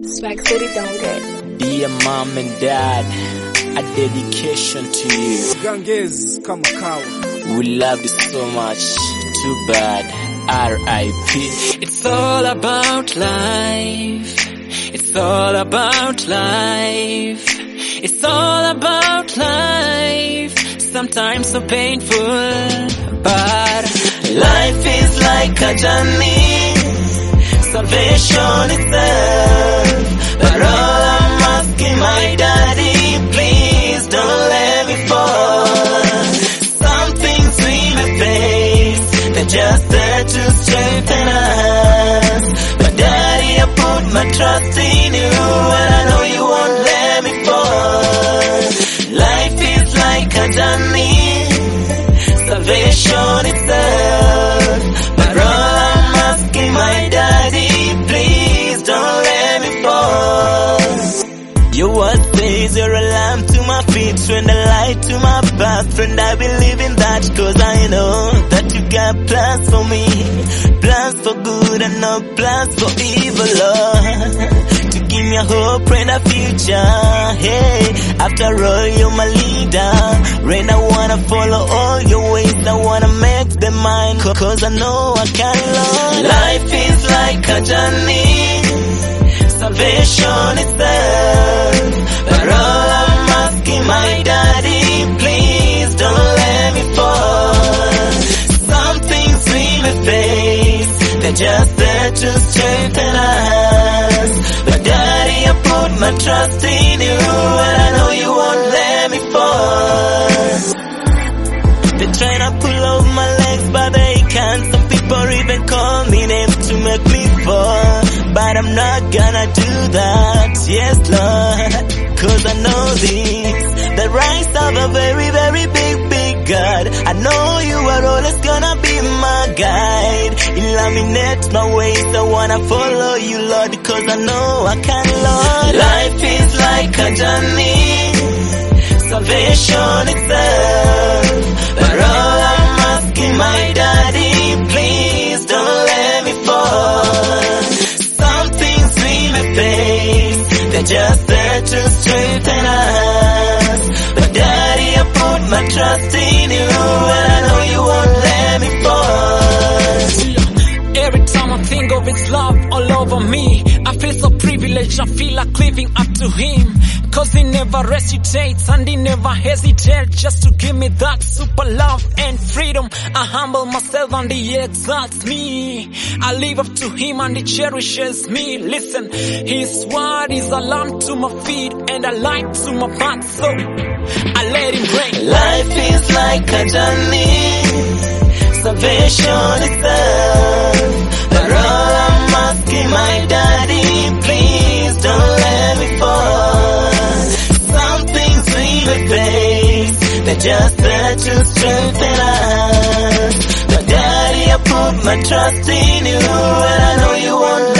Swag City Donge. Dear mom and dad, a dedication to you. Ganges kama kawa. We loved you so much. Too bad. R.I.P. It's all about life. It's all about life. It's all about life. Sometimes so painful, but life is like a journey. Salvation itself. But all I'm asking my daddy, please don't let me fall. Some things we may face, they're just there to strengthen us. But daddy, I put my trust in you, and I know you won't let me fall. Life is like a journey, salvation itself. But all I'm asking my daddy, please don't let me fall. Your word says you're a lamp to my feet, and a light to my path. Friend, I believe in that, cause I know that you got plans for me. Plans for good and no plans for evil, Lord. To give me a hope and a future, hey. After all, you're my leader. Rain, I wanna follow all your ways. I wanna make them mine, cause I know I can, Lord. Life is like a journey, salvation itself. But all I'm asking my daddy, please don't let me fall. Some things we may face, they're just there to strengthen us. But daddy, I put my trust in you, and I know you won't let me fall. They're trying to pull off my legs, but they can't. Some people even call me names to make me fall, but I'm not gonna do that, yes Lord. Cause I know this, the rise of a very, very big God. I know you are always gonna be my guide. Illuminate my ways, I wanna follow you, Lord, because I know I can, Lord. Life is like a journey, salvation itself. But all I'm asking my daddy, please don't let me fall. Some things we may face, they're just there to strengthen us. But daddy, I put my trust in you, and I know you won't let me fall. Every time I think of His love all over me, I feel so privileged, I feel like living up to Him. Cause He never hesitates and He never hesitates just to give me that super love and freedom. I humble myself and He exalts me. I live up to Him and He cherishes me. Listen, His word is a lamp to my feet and a light to my path, so I let Him reign. Life is like a journey, salvation itself. But all I'm asking my daddy, please don't let me fall. Some things we may face, they're just there to strengthen us. But daddy, I put my trust in you, and I know you won't